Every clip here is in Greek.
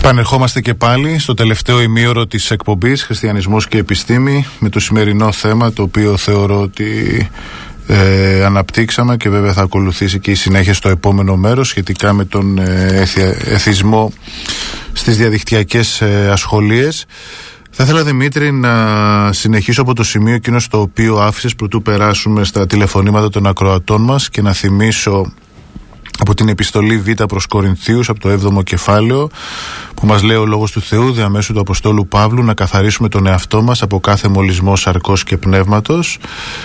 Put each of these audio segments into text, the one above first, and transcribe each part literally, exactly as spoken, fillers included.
Επανερχόμαστε και πάλι στο τελευταίο ημίωρο της εκπομπής Χριστιανισμός και Επιστήμη με το σημερινό θέμα, το οποίο θεωρώ ότι ε, αναπτύξαμε και βέβαια θα ακολουθήσει και η συνέχεια στο επόμενο μέρος σχετικά με τον ε, εθισμό στις διαδικτυακές ε, ασχολίες. Θα ήθελα, Δημήτρη, να συνεχίσω από το σημείο εκείνο στο οποίο άφησες προτού περάσουμε στα τηλεφωνήματα των ακροατών μας και να θυμίσω από την επιστολή Β προς Κορινθίους, από το έβδομο κεφάλαιο, που μας λέει ο Λόγος του Θεού διαμέσου του Αποστόλου Παύλου να καθαρίσουμε τον εαυτό μας από κάθε μολυσμό σαρκός και πνεύματος.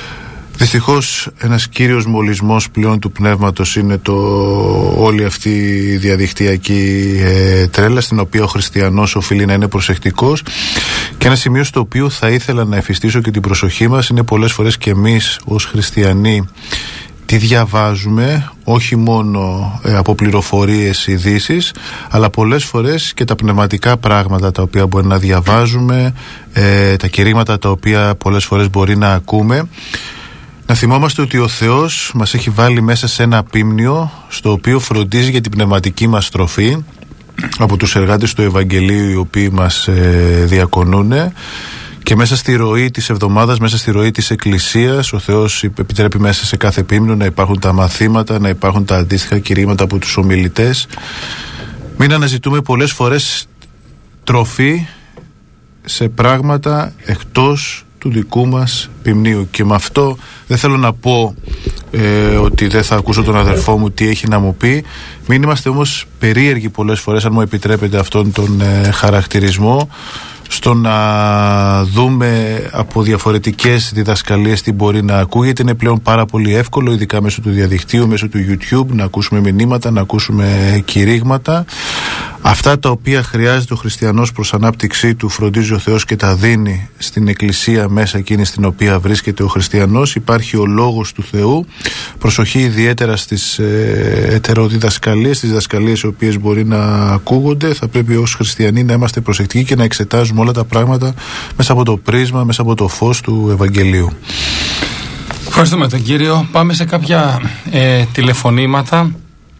Δυστυχώς ένας κύριος μολυσμός πλέον του πνεύματος είναι το, όλη αυτή η διαδικτυακή ε, τρέλα, στην οποία ο χριστιανός οφείλει να είναι προσεκτικός. Και ένα σημείο στο οποίο θα ήθελα να εφιστήσω και την προσοχή μας είναι πολλές φορές και εμείς ως χριστιανοί τι διαβάζουμε, όχι μόνο ε, από πληροφορίες, ειδήσεις, αλλά πολλές φορές και τα πνευματικά πράγματα τα οποία μπορεί να διαβάζουμε, ε, τα κηρύγματα τα οποία πολλές φορές μπορεί να ακούμε. Να θυμόμαστε ότι ο Θεός μας έχει βάλει μέσα σε ένα πίμνιο στο οποίο φροντίζει για την πνευματική μας τροφή από τους εργάτες του Ευαγγελίου, οι οποίοι μας ε, διακονούν. Και μέσα στη ροή της εβδομάδας, μέσα στη ροή της Εκκλησίας, ο Θεός επιτρέπει μέσα σε κάθε πίμνιο να υπάρχουν τα μαθήματα, να υπάρχουν τα αντίστοιχα κηρύγματα από τους ομιλητές. Μην αναζητούμε πολλές φορές τροφή σε πράγματα εκτός του δικού μας ποιμνίου. Και με αυτό δεν θέλω να πω ε, ότι δεν θα ακούσω τον αδερφό μου τι έχει να μου πει. Μην είμαστε όμως περίεργοι πολλές φορές, αν μου επιτρέπετε αυτόν τον ε, χαρακτηρισμό, στο να δούμε από διαφορετικές διδασκαλίες τι μπορεί να ακούγεται. Είναι πλέον πάρα πολύ εύκολο, ειδικά μέσω του διαδικτύου, μέσω του YouTube, να ακούσουμε μηνύματα, να ακούσουμε κηρύγματα. Αυτά τα οποία χρειάζεται ο χριστιανός προς ανάπτυξή του φροντίζει ο Θεός και τα δίνει στην Εκκλησία μέσα εκείνη στην οποία βρίσκεται ο χριστιανός. Υπάρχει ο Λόγος του Θεού. Προσοχή ιδιαίτερα στις ε, ετεροδιδασκαλίες, στις διδασκαλίες οι οποίες μπορεί να ακούγονται. Θα πρέπει ως χριστιανοί να είμαστε προσεκτικοί και να εξετάζουμε όλα τα πράγματα μέσα από το πρίσμα, μέσα από το φως του Ευαγγελίου. Ευχαριστούμε τον Κύριο. Πάμε σε κάποια ε, τηλεφωνήματα.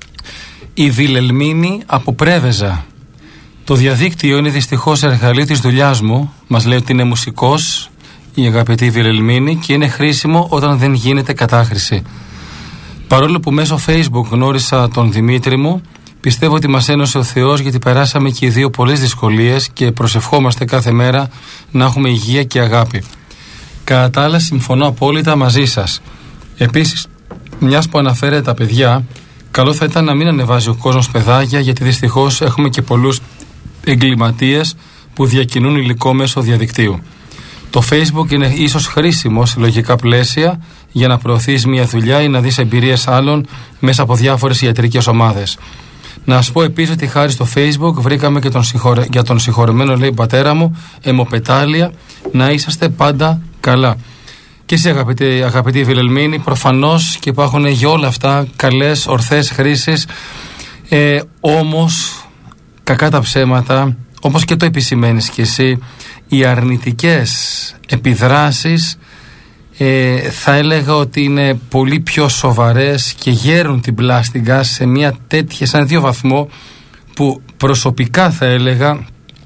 Η Βιλελμίνη από Πρέβεζα. Το διαδίκτυο είναι δυστυχώς εργαλείο της δουλειάς μου. Μας λέει ότι είναι μουσικός η αγαπητή Βιλελμίνη και είναι χρήσιμο όταν δεν γίνεται κατάχρηση. Παρόλο που μέσω Facebook γνώρισα τον Δημήτρη μου, πιστεύω ότι μας ένωσε ο Θεός, γιατί περάσαμε και οι δύο πολλές δυσκολίες και προσευχόμαστε κάθε μέρα να έχουμε υγεία και αγάπη. Κατά τα άλλα, συμφωνώ απόλυτα μαζί σας. Επίσης, μιας που αναφέρετε τα παιδιά, καλό θα ήταν να μην ανεβάζει ο κόσμος παιδάκια, γιατί δυστυχώς έχουμε και πολλούς εγκληματίες που διακινούν υλικό μέσω διαδικτύου. Το Facebook είναι ίσως χρήσιμο σε λογικά πλαίσια για να προωθείς μια δουλειά ή να δεις εμπειρίες άλλων μέσα από διάφορες ιατρικές ομάδες. Να σας πω επίσης ότι χάρη στο Facebook βρήκαμε και τον συγχωρε... για τον συγχωρεμένο, λέει πατέρα μου, αιμοπετάλια. Να είσαστε πάντα καλά. Και εσείς, αγαπητή, αγαπητή Βιλελμίνη, προφανώς και υπάρχουν για όλα αυτά καλές, ορθές χρήσεις. Ε, όμως, κακά τα ψέματα, όπως και το επισημαίνεις κι εσύ, οι αρνητικές επιδράσεις ε, θα έλεγα ότι είναι πολύ πιο σοβαρές και γέρουν την πλάστιγκα σε μια τέτοια, σε ένα δύο βαθμό, που προσωπικά θα έλεγα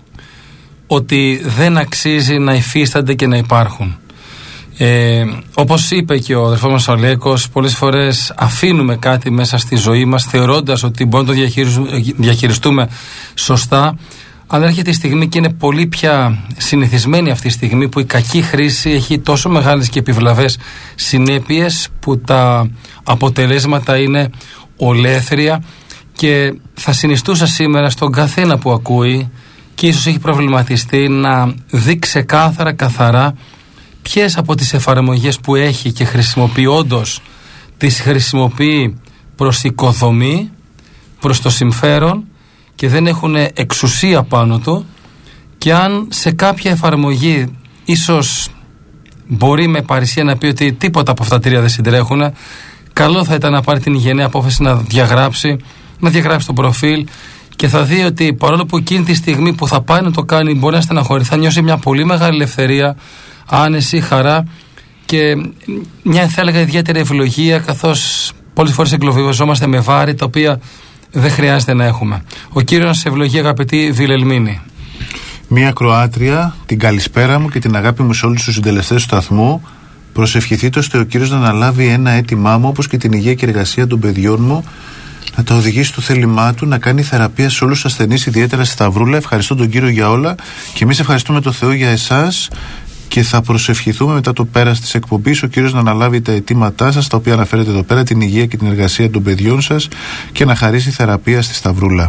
ότι δεν αξίζει να υφίστανται και να υπάρχουν. Ε, όπως είπε και ο αδερφός μας ο Αλέκος, πολλές φορές αφήνουμε κάτι μέσα στη ζωή μας θεωρώντας ότι μπορούμε να το διαχειριστούμε σωστά, αλλά έρχεται η στιγμή και είναι πολύ πια συνηθισμένη αυτή η στιγμή που η κακή χρήση έχει τόσο μεγάλες και επιβλαβές συνέπειες που τα αποτελέσματα είναι ολέθρια. Και θα συνιστούσα σήμερα στον καθένα που ακούει και ίσως έχει προβληματιστεί να δει ξεκάθαρα, καθαρά ποιες από τις εφαρμογές που έχει και χρησιμοποιεί όντως τις χρησιμοποιεί προς οικοδομή, προς το συμφέρον και δεν έχουν εξουσία πάνω του, και αν σε κάποια εφαρμογή ίσως μπορεί με παρησία να πει ότι τίποτα από αυτά τα τρία δεν συντρέχουν, καλό θα ήταν να πάρει την υγιεινή απόφαση να διαγράψει, να διαγράψει το προφίλ, και θα δει ότι παρόλο που εκείνη τη στιγμή που θα πάει να το κάνει μπορεί να στεναχωρηθεί, θα νιώσει μια πολύ μεγάλη ελευθερία, άνεση, χαρά και μια, θα έλεγα, ιδιαίτερη ευλογία, καθώς πολλές φορές εγκλωβιζόμαστε με βάρη τα οποία δεν χρειάζεται να έχουμε. Ο κύριος να σε ευλογεί, αγαπητή Βιλελμίνη. Μία Κροάτρια, την καλησπέρα μου και την αγάπη μου σε όλους τους συντελεστές του σταθμού. Προσευχηθείτε ώστε ο Κύριος να αναλάβει ένα αίτημά μου, όπως και την υγεία και εργασία των παιδιών μου, να τα οδηγήσει στο θέλημά του, να κάνει θεραπεία σε όλους τους ασθενείς, ιδιαίτερα στη Σταυρούλα. Ευχαριστώ τον Κύριο για όλα και εμείς ευχαριστούμε τον Θεό για εσάς και θα προσευχηθούμε μετά το πέρας της εκπομπής ο Κύριος να αναλάβει τα αιτήματά σας, τα οποία αναφέρετε εδώ πέρα, την υγεία και την εργασία των παιδιών σας και να χαρίσει θεραπεία στη Σταυρούλα.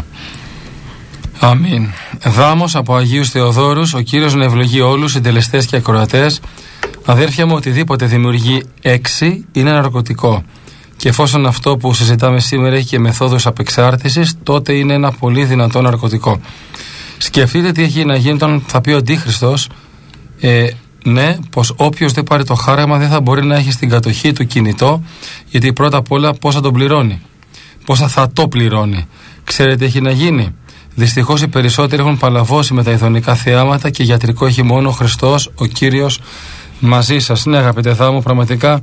Αμήν. Δάμος από Αγίους Θεοδόρους, ο Κύριος να ευλογεί όλους, συντελεστές και ακροατές. Αδέρφια μου, οτιδήποτε δημιουργεί έξι είναι ναρκωτικό. Και εφόσον αυτό που συζητάμε σήμερα έχει και μεθόδους απεξάρτησης, τότε είναι ένα πολύ δυνατό ναρκωτικό. Σκεφτείτε τι έχει να γίνει όταν θα πει ο Αντίχριστος, ε, ναι, πως όποιος δεν πάρει το χάραγμα δεν θα μπορεί να έχει στην κατοχή του κινητό, γιατί πρώτα απ' όλα πόσα τον πληρώνει, πόσα θα το πληρώνει. Ξέρετε τι έχει να γίνει? Δυστυχώς οι περισσότεροι έχουν παλαβώσει με τα ειδονικά θεάματα και γιατρικό έχει μόνο ο Χριστός, ο Κύριος, μαζί σας. Ναι, αγαπητέ Δάμο, πραγματικά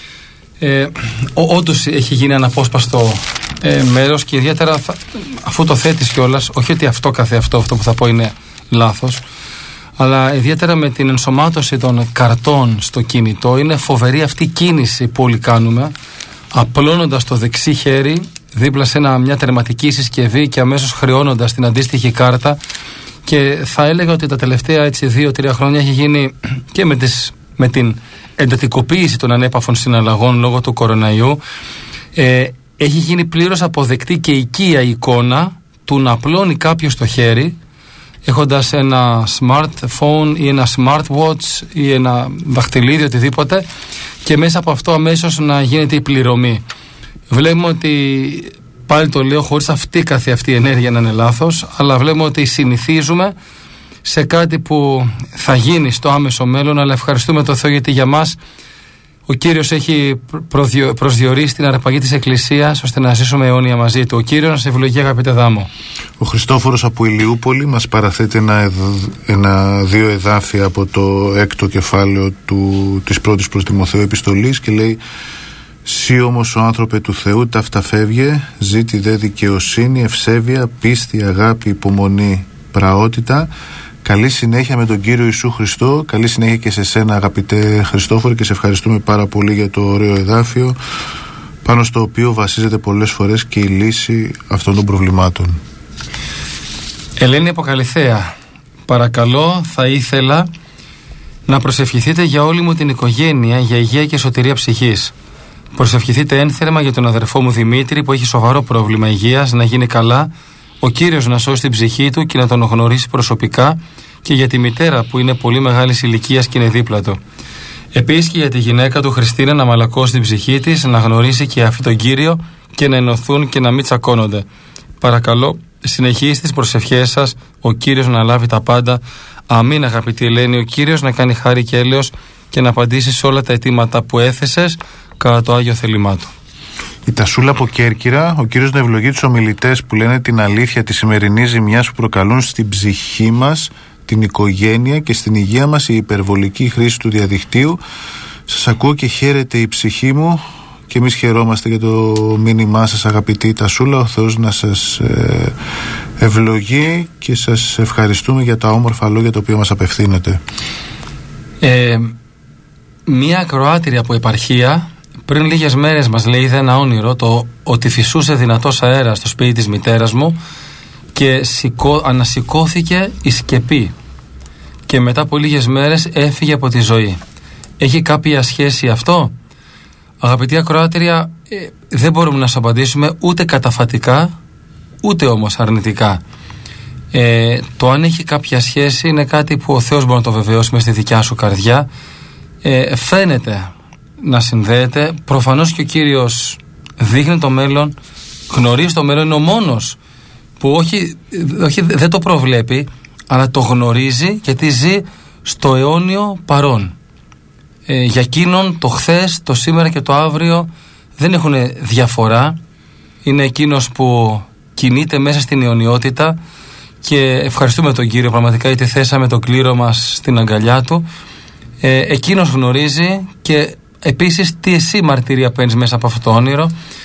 ε, όντως έχει γίνει αναπόσπαστο ε, μέρος και ιδιαίτερα θα, αφού το θέτεις κιόλας, όχι ότι αυτό καθεαυτό αυτό που θα πω είναι λάθος, αλλά ιδιαίτερα με την ενσωμάτωση των καρτών στο κινητό, είναι φοβερή αυτή η κίνηση που όλοι κάνουμε, απλώνοντας το δεξί χέρι δίπλα σε ένα, μια τερματική συσκευή και αμέσως χρεώνοντας την αντίστοιχη κάρτα. Και θα έλεγα ότι τα τελευταία έτσι δύο τρία χρόνια έχει γίνει και με, τις, με την εντατικοποίηση των ανέπαφων συναλλαγών λόγω του κοροναϊού, ε, έχει γίνει πλήρως αποδεκτή και οικία εικόνα του να απλώνει κάποιος το χέρι έχοντας ένα smartphone ή ένα smartwatch ή ένα δαχτυλίδι, οτιδήποτε, και μέσα από αυτό αμέσως να γίνεται η πληρωμή. Βλέπουμε ότι, πάλι το λέω χωρίς αυτή καθ' αυτή η ενέργεια να είναι λάθος, αλλά βλέπουμε ότι συνηθίζουμε σε κάτι που θα γίνει στο άμεσο μέλλον, αλλά ευχαριστούμε τον Θεό γιατί για μας ο Κύριος έχει προσδιορίσει την αρπαγή της Εκκλησίας ώστε να ζήσουμε αιώνια μαζί του. Ο Κύριος να σε ευλογεί, αγαπητέ Δάμο. Ο Χριστόφορος από Ηλιούπολη μας παραθέτει ένα, ένα δύο εδάφια από το έκτο κεφάλαιο του, της πρώτης προς Τιμοθέου επιστολής και λέει: «Σύ όμως ο άνθρωπε του Θεού ταύτα φεύγε, ζήτη δε δικαιοσύνη, ευσέβεια, πίστη, αγάπη, υπομονή, πραότητα». Καλή συνέχεια με τον Κύριο Ιησού Χριστό. Καλή συνέχεια και σε σένα, αγαπητέ Χριστόφορο, και σε ευχαριστούμε πάρα πολύ για το ωραίο εδάφιο πάνω στο οποίο βασίζεται πολλές φορές και η λύση αυτών των προβλημάτων. Ελένη από Καλιθέα, παρακαλώ, θα ήθελα να προσευχηθείτε για όλη μου την οικογένεια για υγεία και σωτηρία ψυχής. Προσευχηθείτε ένθερμα για τον αδερφό μου Δημήτρη που έχει σοβαρό πρόβλημα υγείας, να γίνει καλά, ο Κύριος να σώσει την ψυχή του και να τον γνωρίσει προσωπικά, και για τη μητέρα που είναι πολύ μεγάλης ηλικίας και είναι δίπλα του. Επίσης και για τη γυναίκα του Χριστίνα να μαλακώσει την ψυχή της, να γνωρίσει και αυτή τον Κύριο και να ενωθούν και να μην τσακώνονται. Παρακαλώ, συνεχίστε τις προσευχές σας, ο Κύριος να λάβει τα πάντα. Αμήν, αγαπητή Ελένη, ο Κύριος να κάνει χάρη και έλεος και να απαντήσει σε όλα τα αιτήματα που έθεσες κατά το Άγιο θέλημά του. Η Τασούλα από Κέρκυρα, ο Κύριος να ευλογεί τους ομιλητές που λένε την αλήθεια της σημερινής ζημιάς που προκαλούν στην ψυχή μας, την οικογένεια και στην υγεία μας η υπερβολική χρήση του διαδικτύου. Σας ακούω και χαίρεται η ψυχή μου και εμείς χαιρόμαστε για το μήνυμά σας, αγαπητή Τασούλα. Ο Θεός να σας ε, ευλογεί και σας ευχαριστούμε για τα όμορφα λόγια τα οποία μας απευθύνετε. Ε, μία ακροάτρια από επαρχία πριν λίγες μέρες μας λέει, είδε ένα όνειρο, το ότι φυσούσε δυνατός αέρας στο σπίτι της μητέρας μου και σηκώ, ανασηκώθηκε η σκεπή και μετά από λίγες μέρες έφυγε από τη ζωή. Έχει κάποια σχέση αυτό? Αγαπητή ακροάτρια, ε, δεν μπορούμε να σας απαντήσουμε ούτε καταφατικά ούτε όμως αρνητικά. Ε, το αν έχει κάποια σχέση είναι κάτι που ο Θεός μπορεί να το βεβαιώσει μες στη δικιά σου καρδιά. Ε, φαίνεται να συνδέεται. Προφανώς και ο Κύριος δείχνει το μέλλον, γνωρίζει το μέλλον, είναι ο μόνος που όχι, όχι, δεν το προβλέπει, αλλά το γνωρίζει γιατί ζει στο αιώνιο παρόν. Ε, για εκείνον το χθες, το σήμερα και το αύριο δεν έχουν διαφορά. Είναι εκείνος που κινείται μέσα στην αιωνιότητα και ευχαριστούμε τον Κύριο πραγματικά γιατί θέσαμε το κλήρο μας στην αγκαλιά του. Ε, εκείνος γνωρίζει και επίσης τι εσύ μαρτυρία παίρνεις μέσα από αυτό το όνειρο.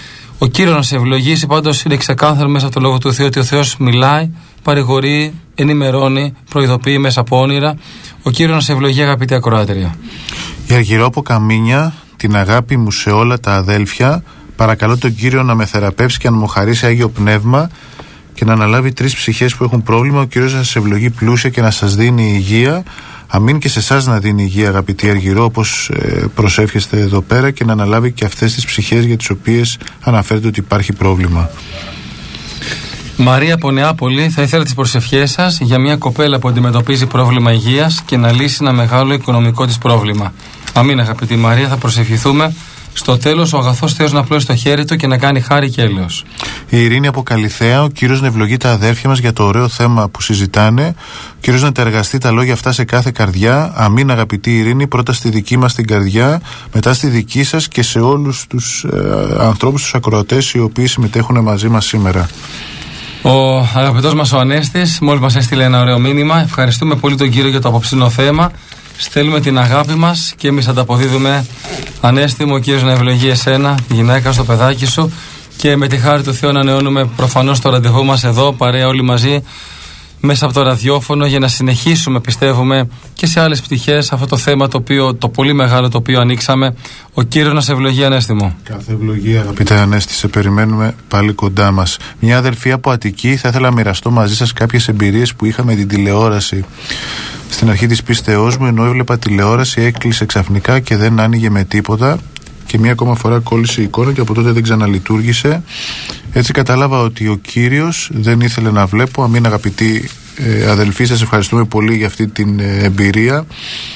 Ο Κύριος να σε ευλογήσει. Πάντως είναι ξεκάθαρο μέσα από το Λόγο του Θεού ότι ο Θεός μιλάει, παρηγορεί, ενημερώνει, προειδοποιεί μέσα από όνειρα. Ο Κύριος να σε ευλογεί, αγαπητή ακροάτρια. Η Αργυρόπο Καμίνια, την αγάπη μου σε όλα τα αδέλφια, παρακαλώ τον Κύριο να με θεραπεύσει και να μου χαρίσει Άγιο Πνεύμα και να αναλάβει τρεις ψυχές που έχουν πρόβλημα. Ο Κύριος να σας ευλογεί πλούσια και να σας δίνει υγεία. Αμήν και σε εσάς να δίνει υγεία, αγαπητή Αργυρό, όπως ε, προσεύχεστε εδώ πέρα, και να αναλάβει και αυτές τις ψυχές για τις οποίες αναφέρετε ότι υπάρχει πρόβλημα. Μαρία από Νεάπολη, θα ήθελα τις προσευχές σας για μια κοπέλα που αντιμετωπίζει πρόβλημα υγείας και να λύσει ένα μεγάλο οικονομικό της πρόβλημα. Αμήν, αγαπητή Μαρία, θα προσευχηθούμε. Στο τέλος, ο αγαθός Θεός να πλώσει το χέρι του και να κάνει χάρη και έλεος. Η Ειρήνη από Καλιθέα, ο Κύριος να ευλογεί τα αδέρφια μας για το ωραίο θέμα που συζητάνε. Ο Κύριος να τα εργαστεί τα λόγια αυτά σε κάθε καρδιά. Αμήν, αγαπητή Ειρήνη, πρώτα στη δική μας την καρδιά, μετά στη δική σας και σε όλους τους ε, ανθρώπους, τους ακροατές οι οποίοι συμμετέχουν μαζί μας σήμερα. Ο αγαπητός μας ο Ανέστης μόλις μας έστειλε ένα ωραίο μήνυμα. Ευχαριστούμε πολύ τον Κύριο για το απόψινό θέμα. Στέλνουμε την αγάπη μας και εμείς ανταποδίδουμε. Ανέστη μου, ο Κύριος να ευλογεί εσένα, τη γυναίκα στο παιδάκι σου, και με τη χάρη του Θεού ανανεώνουμε προφανώς το ραντεβού μας εδώ, παρέα όλοι μαζί, μέσα από το ραδιόφωνο, για να συνεχίσουμε, πιστεύουμε, και σε άλλες πτυχές αυτό το θέμα το, οποίο, το πολύ μεγάλο το οποίο ανοίξαμε. Ο Κύριος να σε ευλογεί, Ανέστη μου. Κάθε ευλογία, αγαπητέ Ανέστη, σε περιμένουμε πάλι κοντά μας. Μια αδελφή από Αττική, θα ήθελα να μοιραστώ μαζί σας κάποιες εμπειρίες που είχα με την τηλεόραση. Στην αρχή της πίστεώς μου, ενώ έβλεπα τηλεόραση, έκλεισε ξαφνικά και δεν άνοιγε με τίποτα. Και μία ακόμα φορά κόλλησε η εικόνα και από τότε δεν ξαναλειτουργήσε. Έτσι κατάλαβα ότι ο Κύριος δεν ήθελε να βλέπω. Αμήν, αγαπητοί ε, αδελφοί, σας ευχαριστούμε πολύ για αυτή την ε, εμπειρία.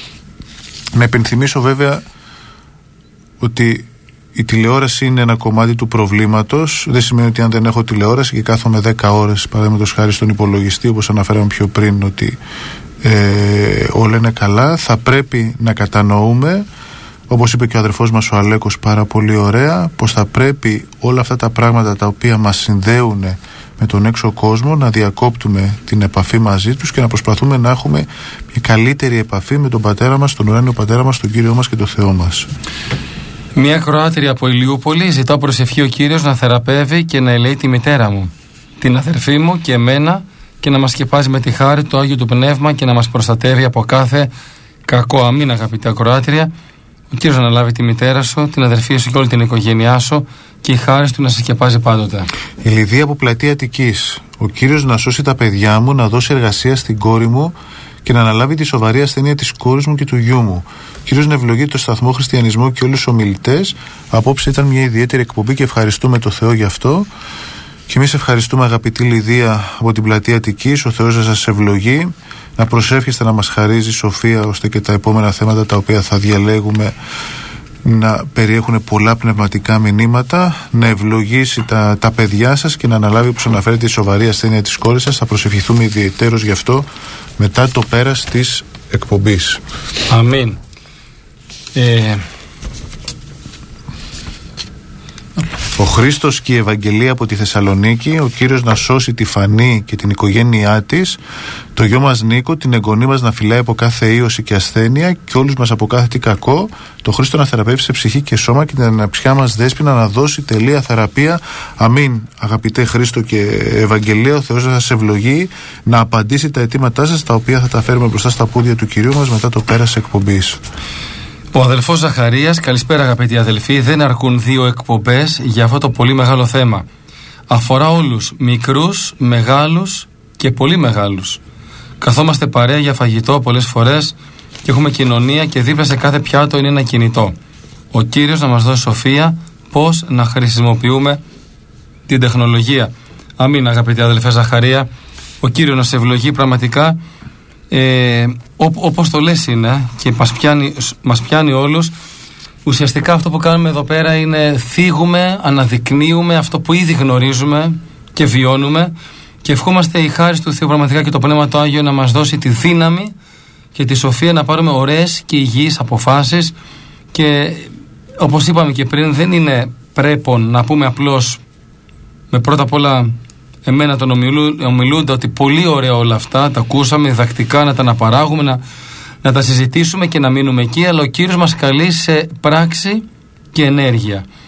Να επενθυμίσω βέβαια ότι η τηλεόραση είναι ένα κομμάτι του προβλήματος. Δεν σημαίνει ότι αν δεν έχω τηλεόραση και κάθομαι δέκα ώρες, παραδείγματος χάρη στον υπολογιστή, όπως αναφέραμε πιο πριν, ότι ε, όλα είναι καλά. Θα πρέπει να κατανοούμε, όπως είπε και ο αδερφός μας ο Αλέκος πάρα πολύ ωραία, πως θα πρέπει όλα αυτά τα πράγματα τα οποία μας συνδέουν με τον έξω κόσμο να διακόπτουμε την επαφή μαζί τους και να προσπαθούμε να έχουμε μια καλύτερη επαφή με τον Πατέρα μας, τον ουράνιο Πατέρα μας, τον Κύριο μας και τον Θεό μας. Μια Κροάτρια από Ηλιούπολη, ζητάω προσευχή ο Κύριος να θεραπεύει και να ελέει τη μητέρα μου, την αδερφή μου και εμένα, και να μας σκεπάζει με τη χάρη του Άγιου του Πνεύμα και να μας προστατεύει από κάθε κακό. Αμήν, αγαπητή Κροάτρια. Ο Κύριος να λάβει τη μητέρα σου, την αδερφή σου και όλη την οικογένειά σου, και η χάρη του να σε σκεπάζει πάντοτε. Η Λιδία από Πλατεία Αττικής. Ο Κύριος να σώσει τα παιδιά μου, να δώσει εργασία στην κόρη μου και να αναλάβει τη σοβαρή ασθένεια της κόρης μου και του γιού μου. Ο Κύριος να ευλογεί το σταθμό Χριστιανισμό και όλους τους ομιλητές. Απόψε ήταν μια ιδιαίτερη εκπομπή και ευχαριστούμε το Θεό γι' αυτό. Και εμείς ευχαριστούμε, αγαπητή Λιδία από την Πλατεία Αττικής. Ο Θεός να σας ευλογεί, να προσεύχεστε να μας χαρίζει σοφία, ώστε και τα επόμενα θέματα τα οποία θα διαλέγουμε να περιέχουν πολλά πνευματικά μηνύματα, να ευλογήσει τα, τα παιδιά σας και να αναλάβει, όπως αναφέρεται, η σοβαρή ασθένεια της κόρης σας. Θα προσευχηθούμε ιδιαιτέρως γι' αυτό μετά το πέρας της εκπομπής. Αμήν. Ε... Ο Χρήστος και η Ευαγγελία από τη Θεσσαλονίκη. Ο Κύριος να σώσει τη Φανή και την οικογένειά της, το γιο μας Νίκο, την εγγονή μας να φυλάει από κάθε ίωση και ασθένεια και όλους μας από κάθε τι κακό. Το Χρήστο να θεραπεύσει σε ψυχή και σώμα και την αναψιά μας Δέσποινα να δώσει τελεία θεραπεία. Αμήν, αγαπητέ Χρήστο και Ευαγγελία. Ο Θεός να σας ευλογεί, να απαντήσει τα αιτήματά σας, τα οποία θα τα φέρουμε μπροστά στα πόδια του Κυρίου μας μετά το πέρας εκπομπής. Ο αδελφός Ζαχαρίας, καλησπέρα αγαπητοί αδελφοί. Δεν αρκούν δύο εκπομπές για αυτό το πολύ μεγάλο θέμα. Αφορά όλους, μικρούς, μεγάλους και πολύ μεγάλους. Καθόμαστε παρέα για φαγητό πολλές φορές και έχουμε κοινωνία και δίπλα σε κάθε πιάτο είναι ένα κινητό. Ο Κύριος να μας δώσει σοφία πώς να χρησιμοποιούμε την τεχνολογία. Αμήν, αγαπητοί αδελφέ Ζαχαρία. Ο Κύριος να σε ευλογεί πραγματικά. Ε, ό, όπως το λες είναι και μας πιάνει, μας πιάνει όλους. Ουσιαστικά αυτό που κάνουμε εδώ πέρα είναι θίγουμε, αναδεικνύουμε αυτό που ήδη γνωρίζουμε και βιώνουμε, και ευχόμαστε η χάρη του Θεού πραγματικά και το Πνεύμα το Άγιο να μας δώσει τη δύναμη και τη σοφία να πάρουμε ωραίες και υγιείς αποφάσεις. Και όπως είπαμε και πριν, δεν είναι πρέπον να πούμε απλώς με πρώτα απ' όλα εμένα τον ομιλού, ομιλούντα ότι πολύ ωραία όλα αυτά, τα ακούσαμε διδακτικά, να τα αναπαράγουμε, να, να τα συζητήσουμε και να μείνουμε εκεί, αλλά ο Κύριος μας καλεί σε πράξη και ενέργεια.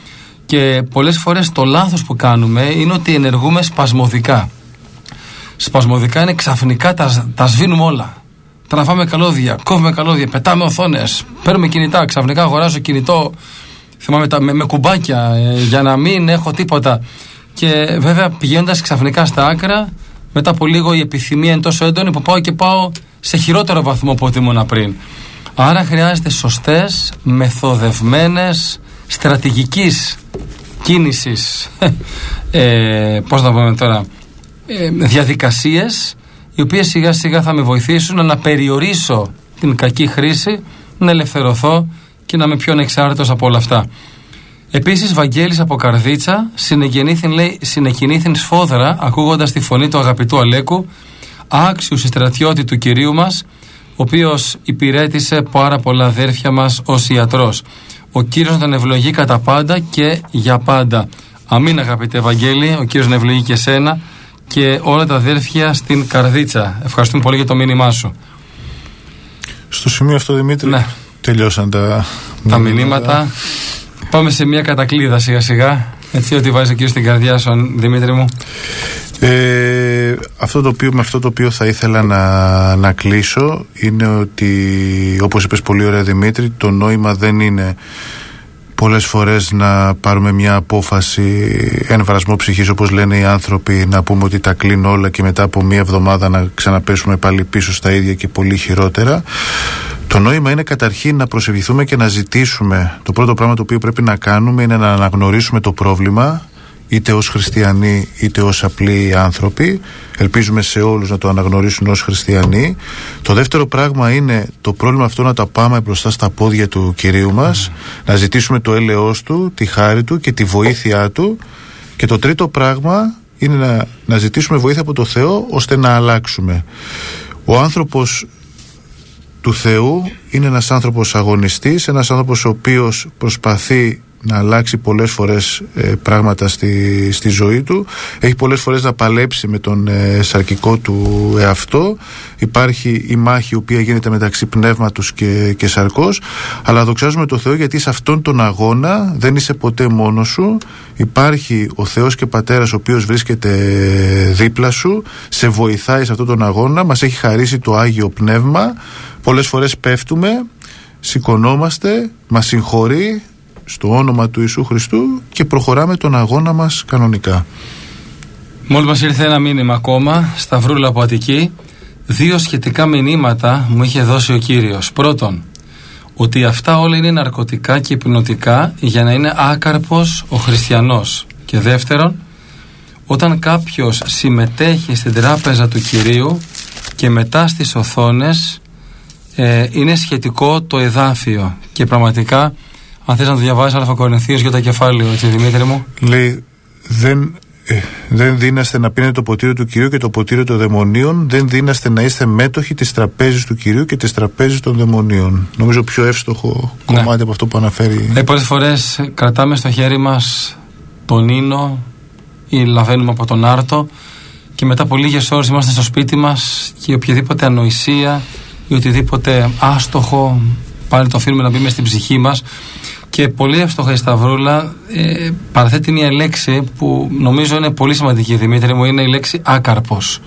Και πολλές φορές το λάθος που κάνουμε είναι ότι ενεργούμε σπασμωδικά. Σπασμωδικά είναι ξαφνικά τα, τα σβήνουμε όλα. Τραβάμε καλώδια, κόβουμε καλώδια, πετάμε οθόνες, παίρνουμε κινητά. Ξαφνικά αγοράζω κινητό, θυμάμαι, με, με κουμπάκια, ε, για να μην έχω τίποτα. Και βέβαια πηγαίνοντας ξαφνικά στα άκρα, μετά από λίγο η επιθυμία είναι τόσο έντονη που πάω και πάω σε χειρότερο βαθμό από ό,τι ήμουν πριν. Άρα χρειάζεται σωστές, μεθοδευμένες, στρατηγικής κίνησης, ε, πώς να πούμε τώρα, ε, διαδικασίες, οι οποίες σιγά σιγά θα με βοηθήσουν να περιορίσω την κακή χρήση, να ελευθερωθώ και να είμαι πιο ανεξάρτητος από όλα αυτά. Επίσης, Βαγγέλης από Καρδίτσα, συνεκινήθην, λέει, συνεκινήθην σφόδρα, ακούγοντας τη φωνή του αγαπητού Αλέκου, άξιου στρατιώτη του Κυρίου μας, ο οποίος υπηρέτησε πάρα πολλά αδέρφια μας ως ιατρός. Ο Κύριος να τον ευλογεί κατά πάντα και για πάντα. Αμήν, αγαπητέ Ευαγγέλη, ο Κύριος να ευλογεί και σένα και όλα τα αδέρφια στην Καρδίτσα. Ευχαριστούμε πολύ για το μήνυμά σου. Στο σημείο αυτό, Δημήτρη, ναι, τελειώσαν τα, τα μηνύματα. Πάμε σε μια κατακλείδα σιγά σιγά. Έτσι, ότι βάζει ο Κύριος στην καρδιά σου, Δημήτρη μου. Ε, αυτό το οποίο, με αυτό το οποίο θα ήθελα να, να κλείσω είναι ότι, όπως είπες πολύ ωραία, Δημήτρη, το νόημα δεν είναι πολλές φορές να πάρουμε μια απόφαση, ένα βρασμό ψυχής, όπως λένε οι άνθρωποι, να πούμε ότι τα κλείνω όλα και μετά από μια εβδομάδα να ξαναπέσουμε πάλι πίσω στα ίδια και πολύ χειρότερα. Το νόημα είναι καταρχήν να προσευχηθούμε και να ζητήσουμε. Το πρώτο πράγμα το οποίο πρέπει να κάνουμε είναι να αναγνωρίσουμε το πρόβλημα, είτε ως χριστιανοί είτε ως απλοί άνθρωποι. Ελπίζουμε σε όλους να το αναγνωρίσουν ως χριστιανοί. Το δεύτερο πράγμα είναι το πρόβλημα αυτό να τα πάμε μπροστά στα πόδια του Κυρίου μας, mm. να ζητήσουμε το έλεος Του, τη χάρη Του και τη βοήθειά Του. Και το τρίτο πράγμα είναι να, να ζητήσουμε βοήθεια από το Θεό ώστε να αλλάξουμε. Ο άνθρωπος του Θεού είναι ένας άνθρωπος αγωνιστής, ένας άνθρωπος ο οποίος προσπαθεί να αλλάξει πολλές φορές ε, πράγματα στη, στη ζωή του. Έχει πολλές φορές να παλέψει με τον ε, σαρκικό του εαυτό. Υπάρχει η μάχη η οποία γίνεται μεταξύ πνεύματος και, και σαρκός. Αλλά δοξάζουμε το Θεό, γιατί σε αυτόν τον αγώνα δεν είσαι ποτέ μόνος σου. Υπάρχει ο Θεός και Πατέρας, ο οποίος βρίσκεται δίπλα σου, σε βοηθάει σε αυτόν τον αγώνα, μας έχει χαρίσει το Άγιο Πνεύμα. Πολλές φορές πέφτουμε, σηκωνόμαστε, μας συγχωρεί στο όνομα του Ιησού Χριστού και προχωράμε τον αγώνα μας κανονικά. Μόλις μας ήρθε ένα μήνυμα ακόμα, Σταυρούλα από Αττική. Δύο σχετικά μηνύματα μου είχε δώσει ο Κύριος. Πρώτον, ότι αυτά όλα είναι ναρκωτικά και υπνοτικά για να είναι άκαρπος ο χριστιανός. Και δεύτερον, όταν κάποιος συμμετέχει στην τράπεζα του Κυρίου και μετά στις οθόνες, ε, είναι σχετικό το εδάφιο. Και πραγματικά, αν θες να το διαβάσεις, Α Κορινθίους για το κεφάλαιο, έτσι, Δημήτρη μου. Λέει, δεν, ε, δεν δύναστε να πίνετε το ποτήριο του Κυρίου και το ποτήριο των δαιμονίων, δεν δύναστε να είστε μέτοχοι της τραπέζης του Κυρίου και της τραπέζης των δαιμονίων. Νομίζω πιο εύστοχο ναι. κομμάτι από αυτό που αναφέρει. Ε, πολλές φορές κρατάμε στο χέρι μας τον ίνο ή λαβαίνουμε από τον άρτο και μετά από λίγες ώρες είμαστε στο σπίτι μας και οποιαδήποτε ανοησία ή οτιδήποτε άστοχο πάλι το αφήνουμε να μπει μες στην ψυχή μας. Και πολύ εύστοχα η Σταυρούλα ε, παραθέτει μια λέξη που νομίζω είναι πολύ σημαντική, Δημήτρη μου, είναι η λέξη άκαρπος.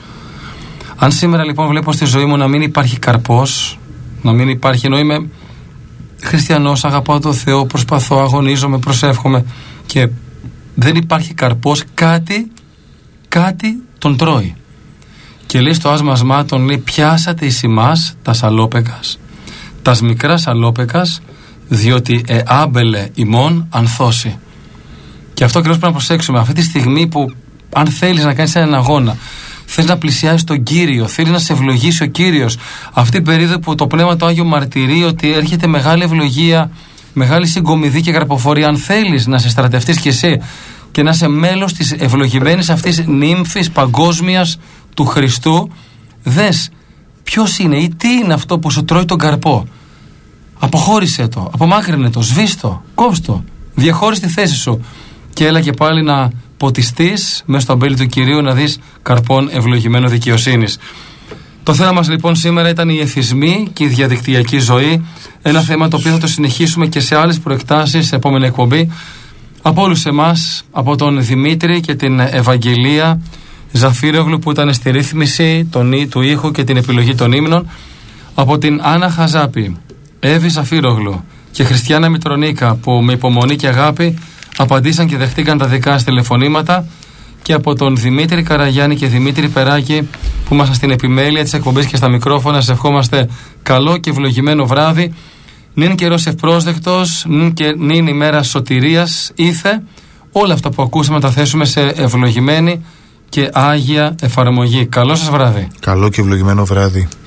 Αν σήμερα λοιπόν βλέπω στη ζωή μου να μην υπάρχει καρπός, να μην υπάρχει, ενώ είμαι χριστιανός, αγαπάω τον Θεό, προσπαθώ, αγωνίζομαι, προσεύχομαι και δεν υπάρχει καρπός, κάτι, κάτι τον τρώει. Και λέει στο άσμασμά τον, λέει, πιάσατε εις ημάς τα σαλόπεκας, τας μικράς σαλόπεκας, διότι ε, άμπελε ημών ανθώσει. Και αυτό ακριβώς πρέπει να προσέξουμε. Αυτή τη στιγμή που αν θέλεις να κάνεις έναν αγώνα, θέλεις να πλησιάσεις τον Κύριο, θέλεις να σε ευλογήσει ο Κύριος, αυτή η περίοδο που το Πνεύμα το Άγιο μαρτυρεί ότι έρχεται μεγάλη ευλογία, μεγάλη συγκομιδή και καρποφορία, αν θέλεις να σε στρατευτείς κι εσύ και να είσαι μέλος της ευλογημένης αυτής νύμφης παγκόσμιας του Χριστού, δες ποιος είναι ή τι είναι αυτό που σου τρώει τον καρπό. Αποχώρησέ το, απομάκρυνε το, σβήστο, κόψτο, διαχώρισε τη θέση σου και έλα και πάλι να ποτιστείς μέσα στο αμπέλι του Κυρίου, να δεις καρπόν ευλογημένο δικαιοσύνης. Το θέμα μας λοιπόν σήμερα ήταν οι εθισμοί και η διαδικτυακή ζωή, ένα θέμα το οποίο θα το συνεχίσουμε και σε άλλες προεκτάσεις σε επόμενη εκπομπή. Από όλους εμάς, από τον Δημήτρη και την Ευαγγελία Ζαφύρογλου που ήταν στη ρύθμιση τον, του ήχου και την επιλογή των ύμνων, από την Άννα Χαζάπη, Εύη Ζαφύρογλου και Χριστιάνα Μητρονίκα που με υπομονή και αγάπη απαντήσαν και δεχτήκαν τα δικά σας τηλεφωνήματα, και από τον Δημήτρη Καραγιάννη και Δημήτρη Περάκη που ήμασταν στην επιμέλεια της εκπομπής και στα μικρόφωνα. Σας ευχόμαστε καλό και ευλογημένο βράδυ. Νυν καιρός ευπρόσδεκτος, νυν, και, νυν ημέρα σωτηρίας ήθε. Όλα αυτά που ακούσαμε τα θέσουμε σε ευλογημένη και άγια εφαρμογή. Καλό σας βράδυ. Καλό και ευλογημένο βράδυ.